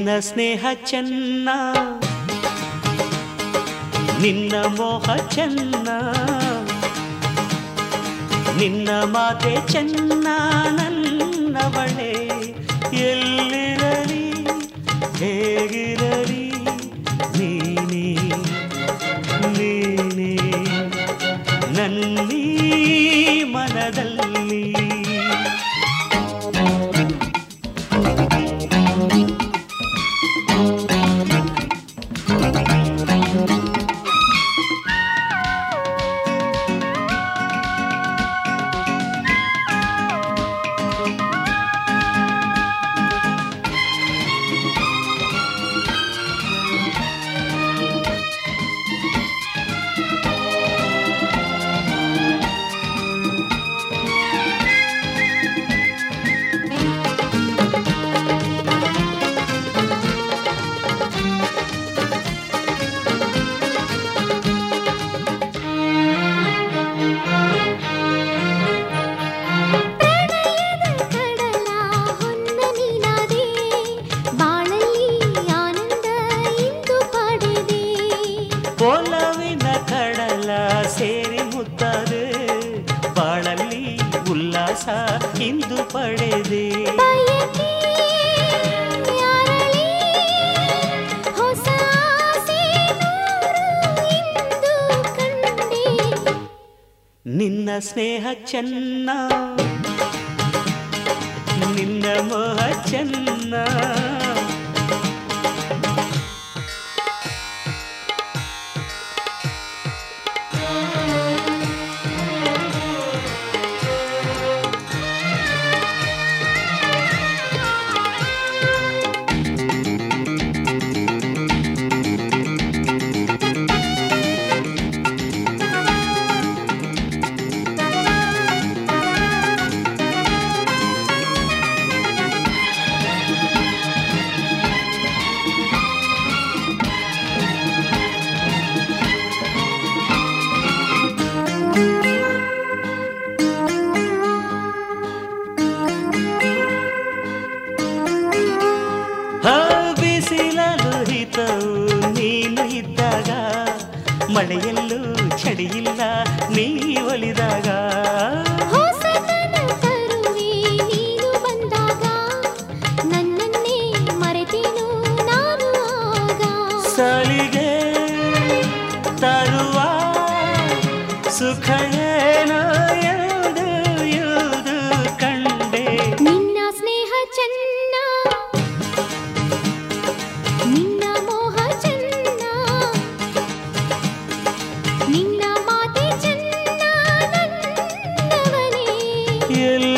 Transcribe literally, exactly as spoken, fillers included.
ನಿನ್ನ ಸ್ನೇಹ ಚೆನ್ನ, ನಿನ್ನ ಮೋಹ ಚೆನ್ನ, ನಿನ್ನ ಮಾತೆ ಚೆನ್ನ ನನ್ನವಳೆ. ಎಲ್ಲಿರಲಿ ಹೇಗಿರಲಿ ನೀನೇ ನೀನೇ ನನ್ನೀ ಮನದಲ್ಲಿ. ಒಲವಿನ ಕಡಲ ಸೇರಿ ಮುತ್ತದೆ, ಬಾಳಲ್ಲಿ ಉಲ್ಲಾಸ ಇಂದು ಪಡೆದೆ. ನಿನ್ನ ಸ್ನೇಹ ಚೆನ್ನ, ನಿನ್ನ ಮೋಹ ಚೆನ್ನ. ಬಿಸಿಲಲು ಹಿತವು ನೀನು ಇದ್ದಾಗ, ಮಳೆಯಲ್ಲೂ ಚಳಿಯಿಲ್ಲ ನೀ ಒಲಿದಾಗ. ನೀನು ಬಂದಾಗ ನನ್ನನ್ನೇ ಮರೆತೇನು ನಾನು ಆಗ. ಸಲಿಗೆ ತರುವ ಸುಖ ಏನೋ ಎಂದು ಎಂದು ಕಂಡೆ. ನಿನ್ನ ಸ್ನೇಹ ಚೆನ್ನ, ನಿನ್ನ ಮೋಹ ಚೆನ್ನ, ನಿನ್ನ ಮಾತೆ ಚೆನ್ನ ನನ್ನವನೇ.